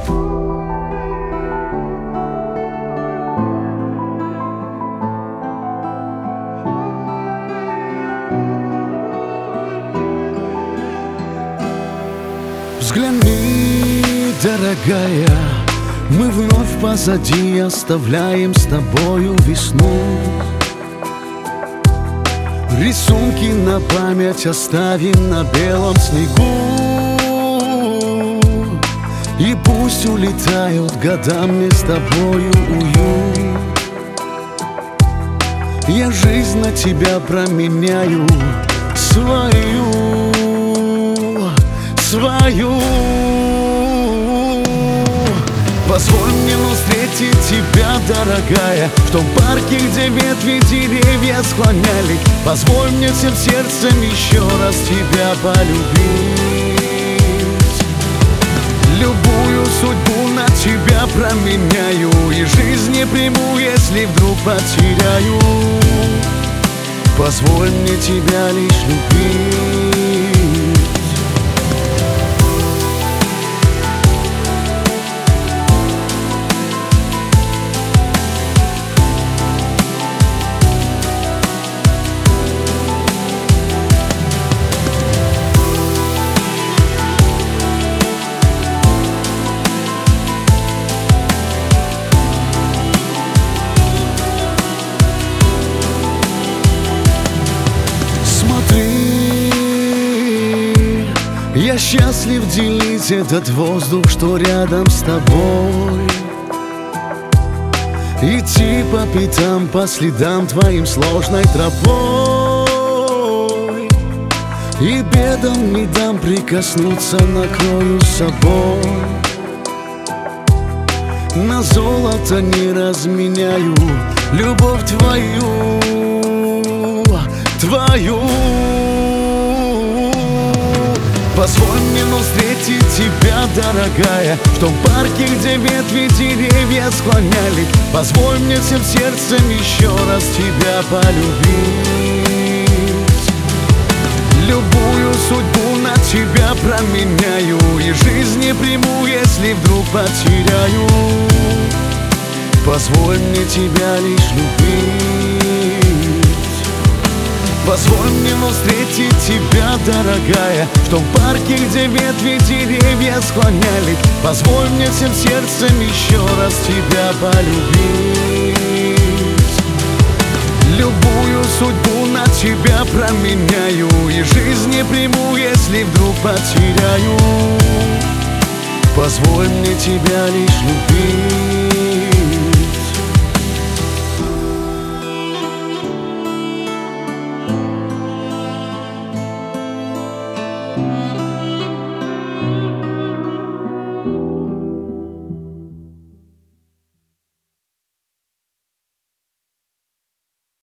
Взгляни, дорогая, мы вновь позади оставляем с тобою весну. Рисунки на память оставим на белом снегу. И пусть улетают года, мне с тобою уют. Я жизнь на тебя променяю свою. Позволь мне встретить тебя, дорогая, в том парке, где ветви деревья склоняли. Позволь мне всем сердцем еще раз тебя полюбить. Любую судьбу на тебя променяю, и жизнь не приму, если вдруг потеряю. Позволь мне тебя лишь любить. Я счастлив делить этот воздух, что рядом с тобой. Идти по пятам, по следам твоим сложной тропой. И бедам не дам прикоснуться, накрою собой. На золото не разменяю любовь твою, твою. Позволь мне встретить тебя, дорогая, в том парке, где ветви деревья склоняли. Позволь мне всем сердцем еще раз тебя полюбить. Любую судьбу на тебя променяю, и жизнь не приму, если вдруг потеряю. Позволь мне тебя лишь любить. Позволь мне встретить тебя, дорогая, в том парке, где ветви деревья склоняли. Позволь мне всем сердцем еще раз тебя полюбить. Любую судьбу на тебя променяю, и жизнь не приму, если вдруг потеряю. Позволь мне тебя лишь любить.